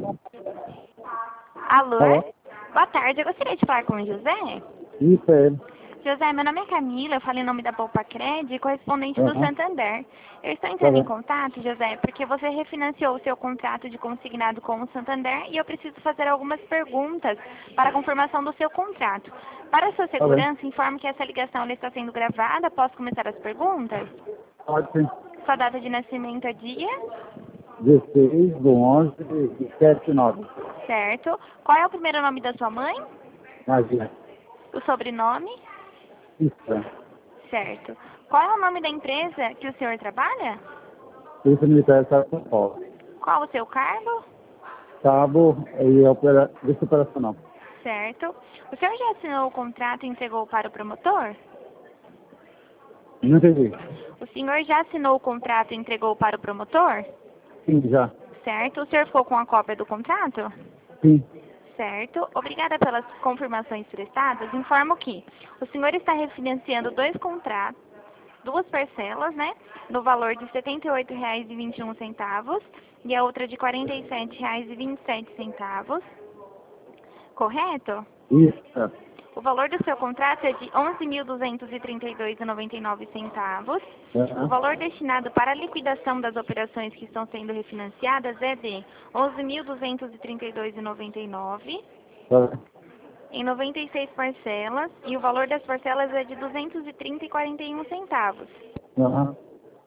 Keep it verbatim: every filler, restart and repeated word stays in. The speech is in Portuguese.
Alô? Alô? Boa tarde, eu gostaria de falar com o José. Isso é ele. José, meu nome é Camila, eu falo em nome da Poupa Cred, correspondente do Aham. Santander. Eu estou Tá entrando em bem. contato, José, porque você refinanciou o seu contrato de consignado com o Santander e eu preciso fazer algumas perguntas para a confirmação do seu contrato. Para a sua Tá bem. segurança, informo que essa ligação ela está sendo gravada. Posso começar as perguntas? Pode sim. Sua data de nascimento é dia? dezesseis do onze de setenta e nove. Certo. Qual é o primeiro nome da sua mãe? Imagina. O sobrenome? Isso. Certo. Qual é o nome da empresa que o senhor trabalha? Polícia Militar do Estado de São Paulo. Qual o seu cargo? Cabo e opera... Vice operacional. Certo. O senhor já assinou o contrato e entregou para o promotor? Não entendi. O senhor já assinou o contrato e entregou para o promotor? Sim, já. Certo. O senhor ficou com a cópia do contrato? Sim. Certo. Obrigada pelas confirmações prestadas. Informo que o senhor está refinanciando dois contratos, duas parcelas, né? No valor de setenta e oito reais e vinte e um centavos e a outra de quarenta e sete reais e vinte e sete centavos. Correto? Isso. O valor do seu contrato é de onze mil duzentos e trinta e dois reais e noventa e nove centavos. O Aham. valor destinado para a liquidação das operações que estão sendo refinanciadas é de onze mil duzentos e trinta e dois reais e noventa e nove centavos Tá bem. em noventa e seis parcelas e o valor das parcelas é de duzentos e trinta reais e quarenta e um centavos. Aham.